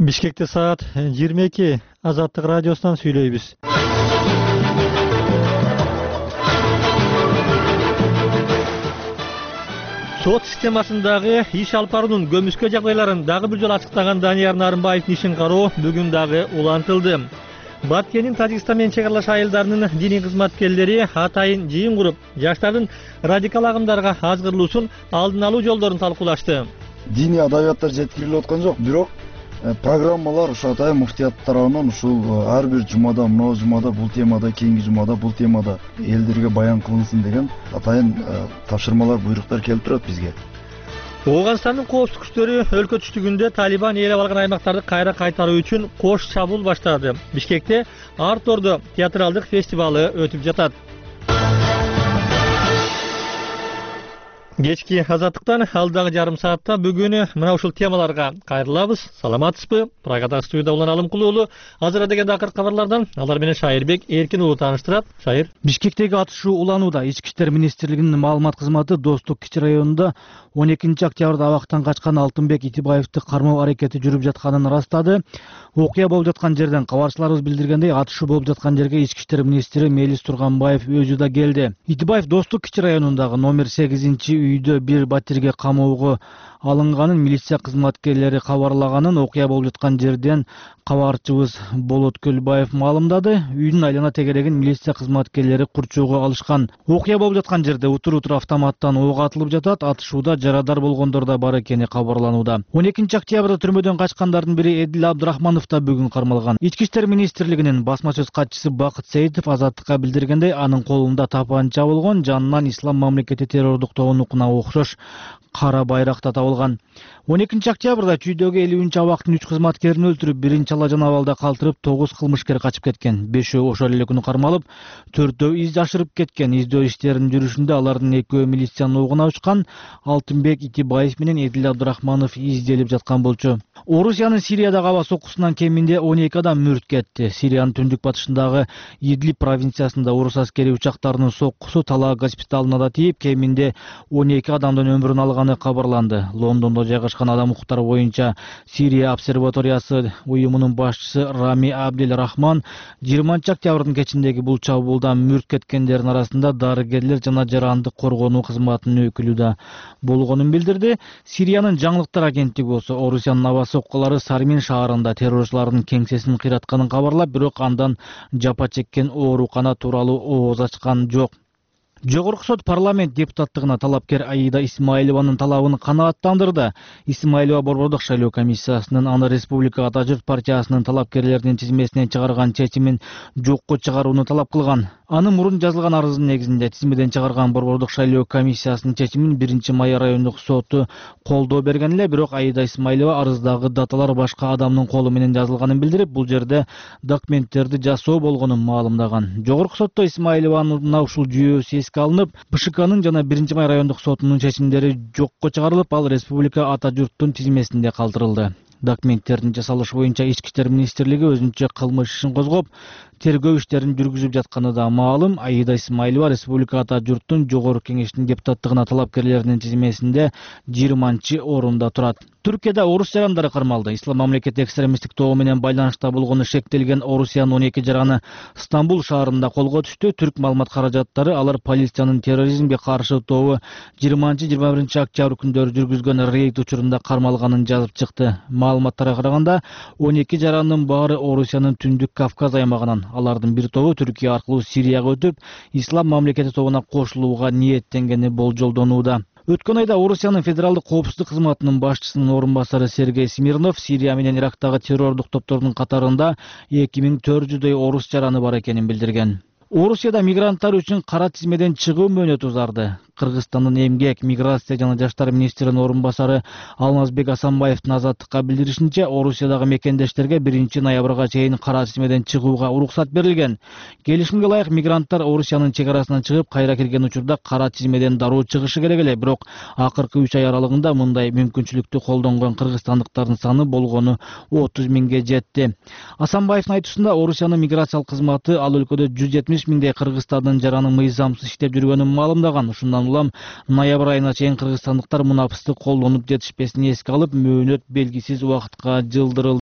Бишкекте саат 22. Азаттык радиосунан сүйлөйбүз. Сот системасындагы иш алып баруунун көмүскө жагдайларын дагы бир жолу ачыктаган Данияр Нарымбаевдин ишин кароо бүгүн дагы улантылды. Баткенин Тажикстан менен чек аралаш айылдарынын диний кызматкерлери атайын жыйын куруп, жаштардын радикал агымдарга азгырылуусун алдын алуу жолдорун талкуулашты. Диний адабияттар жеткирилип аткан жок, бирок программалар ошо атайын муфтият тарабынан ушул ар бир жумада, мына жумада бул темада, кийинки жумада бул темада элдерге баян кылынсын деген атайын тапшырмалар, буйруктар келип турат бизге. Ооганстандын коопсуздук күчтөрү өлкө түштүгүндө Талибан ээлеп алган аймактарды кайра кайтаруу үчүн кош чабуул баштады. Бишкекте Арт Ордо театралдык фестивалы өтүп жатат. Кечки Азаттыктан алдагы жарым саатта бүгүн мына ушул темаларга кайрылабыз. Саламатсызбы? Программада студияда Улан Алымкулуу уулу. Азыр деген акыркы кабарлардан алар менен Шайырбек Эркин уулу тааныштырат. Шайыр. Бишкектеги атышуу уланууда. Ички иштер министрлигинин маалымат кызматы Достук кичи районунда 12 октябрда абактан качкан Алтынбек Итибаевди кармоо аракети жүрүп жатканын ырастады. Окуя болуп жаткан жерден кабарчыларыбыз билдиргендей, атышуу болуп жаткан жерге Ички иштер министри Мелис Турганбаев өзү да келди. Итибаев Достук кичи районундагы номер 8-үйдө бир батирге камоого алынганын милиция кызматкерлери кабарлаганын окуя болуп жаткан жерден кабарчыбыз Болот Көлбаев маалымдады. Үйдүн айлана тегерегин милиция кызматкерлери курчоого алышкан. Окуя болуп жаткан жерде утур-утур автоматтан ок атылып жатат. Атышууда жарадар болгондор да бар экени кабарланууда. 12 октябрда түрмөдөн качкандардын бири Эдил Абдрахманов да бүгүн кармалган. Ички иштер министрлигинин басма сөз катчысы Бакыт Сейитов Азаттыкка билдиргендей, анын колунда тапанча болгон, жанынан Ислам мамлекети террордук тобунукуна окшош кара байрак да табылган. 12 октябрда чүйдөгү 50 абактын 3 кызматкерин өлтүрүп, бирин чала жана абалда калтырып, 9 кылмышкер качып кеткен. 5-өө ошол эле күнү кармалып, 4-өө из жашырып кеткен. Издөө иштеринин жүрүшүндө алардын 2-өө милициянын огуна учкан. Алтынбек Итибаев менен Эдил Абдрахманов изделип жаткан болчу. Орусиянын Сириядагы аба соккусунан кеминде 12 адам мүрт кетти. Сириянын түндүк батышындагы Идлиб провинциясында орус аскери учактарынын соккусу Талаа госпиталына да тийип, кеминде 12 адамдын өмүрүн алганы кабарланды. Лондондо жайгашкан адам укуктары боюнча Сирия обсерваториясы уюмунун башчысы Рами Абдел Рахман 20 октябрдын кечиндеги бул чабуулдан мүрт кеткендердин арасында дарыгерлер жана жарандык коргонуу кызматынын өкүлү да болгонун билдирди. Сириянын жаңылыктар агенттиги болсо Орусиянын аба соккулары Сармин шаарында террорчулардын кеңсесин кыйратканын кабарлап, бирок андан жапа чеккен оорукана тууралуу ооз ачкан жок. Жогорку сот парламент депутаттыгына талапкер Аида Исмаилованын талабын канааттандырды. Исмаилова борбордук шайлоо комиссиясынын аны Республика Ата журт партиясынын талапкерлердин тизмесинен чыгарган чечимин жокко чыгарууну талап кылган. Аны мурун жазылган арыздын негизинде тизмеден чыгарган борбордук шайлоо комиссиясынын чечимин 1-май райондук соту колдоо берген эле, бирок Аида Исмаилова арыздагы даталар башка адамдын колу менен жазылганын билдирип, бул жерде документтерди жасоо болгонун маалымдаган. Жогорку сотто Исмаилованын ушул жүйөсү алынып, БШКнын жана 1-май райондук сотунун чечимдери жокко чыгарылып, ал Республика Ата журттун тизмесинде калтырылды. Документтердин жасалышы боюнча Ички иштер министрлиги өзүнчө кылмыш ишин козгоп, тергөө иштерин жүргүзүп жатканы да маалым. Аида Исмаилова Республика Ата журттун жогорку кеңештин депутаттыгына талапкерлеринин тизмесинде 20-орунда турат. Түркияда орус жарандары кармалды. Ислам мамлекети экстремисттик тобу менен байланышта болгону шектелген Орусиянын 12 жараны Стамбул шаарында колго түштү. Түрк маалымат каражаттары алар полициянын терроризмге каршы тобу 20-21 октябрь күндөрү жүргүзгөн рейд учурунда кармалганын жазып чыкты. Маалыматтарга караганда 12 жаранын баары Орусиянын түндүк Кавказ аймагынан, алардын бир тобу Түркия аркылуу Сирияга өтүп, Ислам мамлекети тобуна кошулууга ниеттенгени болжолдонууда. Өткөн айда Орусиянын федералдык коопсуздук кызматынын башчысынын орун басары Сергей Смирнов Сирия менен Ирактагы террордук топтордун катарында 2400дөй орус жараны бар экенин билдирген. Орусияда мигранттар үчүн кара тизмеден чыгуу мөөнөтү узарды. Кыргызстандын эмгек, миграция жана жаштар министринин орун басары Алмазбек Асанбаевдин Азаттыкка билдиришинче, Орусиядагы мекендештерге 1-ноябрга чейин кара тизмеден чыгууга уруксат берилген. Келишимге ылайык мигранттар Орусиянын чек арасынан чыгып, кайра кирген учурда кара тизмеден дароо чыгышы керек эле, бирок акыркы 3 ай аралыгында мындай мүмкүнчүлүктү колдонгон кыргызстандыктардын саны болгону 30 миңге жетти. Асанбаевдин айтуусунда, Орусиянын миграциялык кызматы ал өлкөдө 170 миңдей кыргызстандын жараны мыйзамсыз иштеп жүргөнүн маалымдаган. Ушундан улам ноябрь айына чейин кыргызстандыктар мунапысты колдонуп жетишпесин эске алып, мөөнөт белгисиз убакытка жылдырылды.